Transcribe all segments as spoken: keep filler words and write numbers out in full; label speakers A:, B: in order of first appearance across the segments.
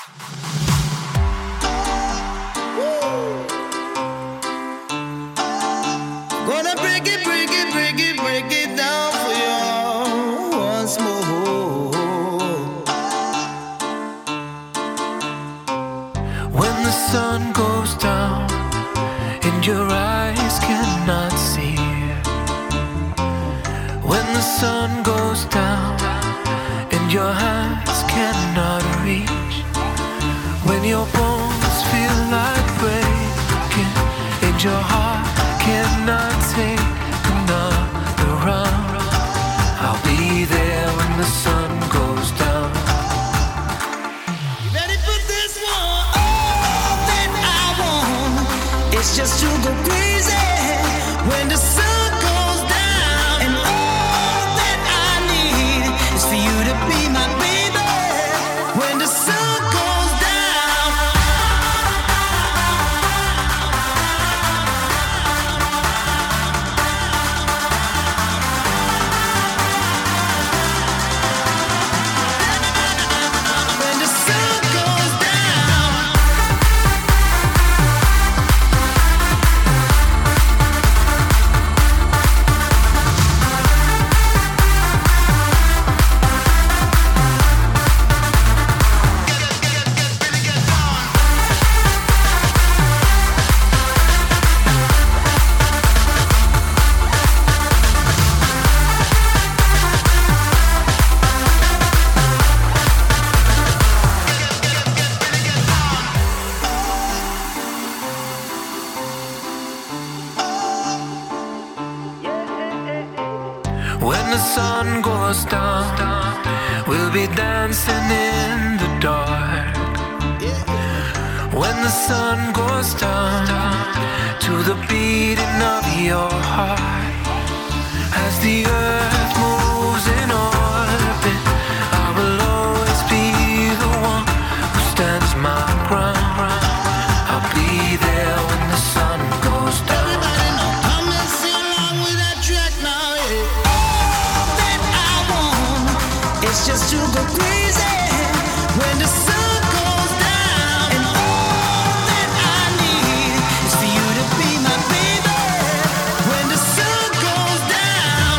A: Gonna break it, break it, break it, break it down for you once more.
B: When the sun goes down and your eyes cannot see, when the sun goes down and your hands cannot reach, when your bones feel like breaking and your heart cannot take another round, I'll be there when the sun goes down.
A: You ready for this one? All that I want is just to go crazy when the sun goes down, and all that I need is for you to be my baby when the sun goes down. When the sun goes down.
B: When the sun goes down, we'll be dancing in the dark. When the sun goes down, to the beating of your heart, as the earth moves in orbit, I will always be the one who stands my ground. I'll be there when the sun goes down.
A: Everybody know, come and sing along with that track now, yeah. All that I want is just to go crazy when the sun goes down, and all that I need is for you to be my baby when the sun goes down.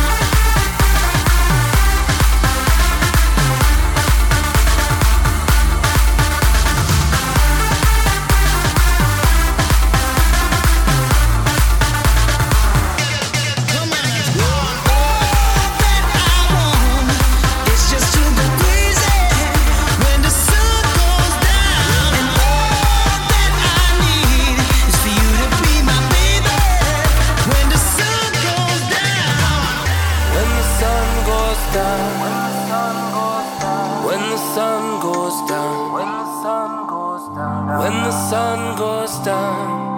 A: Come on, all that I want is just to go crazy when the sun goes down, and all that I need is for you to be my baby when the sun goes down.
B: When the sun goes down, when the sun goes down, when the sun goes down, when the sun goes down.